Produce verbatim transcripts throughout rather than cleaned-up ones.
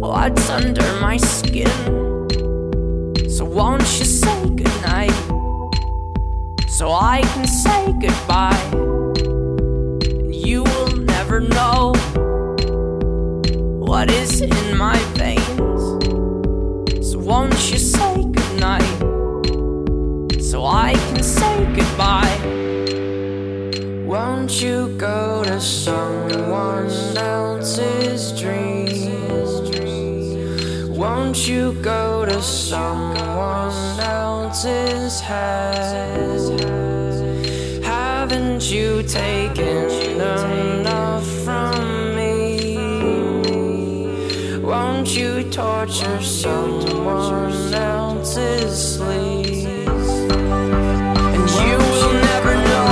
what's under my skin. So won't you say goodnight, so I can say goodbye, and you will never know what is in my veins. So won't you say goodnight, so I can say goodbye. Won't you go to someone else's dreams? Won't you go to someone else's head? Haven't you taken enough from me? Won't you torture someone else's sleep? And you will never know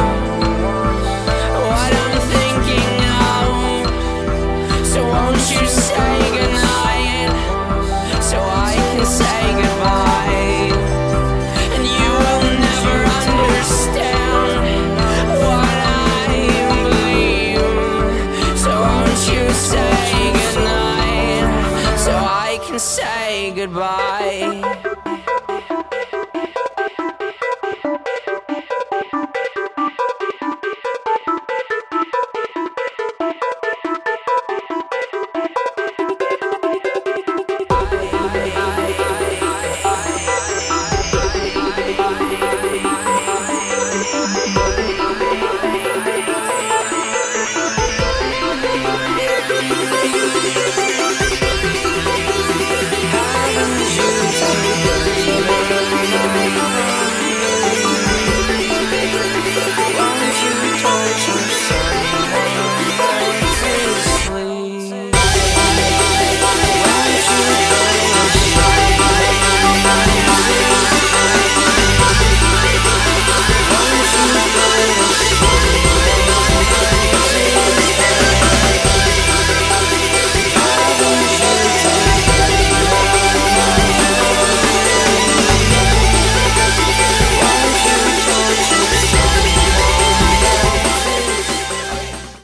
what I'm thinking of. So won't you say goodnight, so I can say goodbye? And you will never understand what I believe. So won't you say goodnight, so I can say goodbye?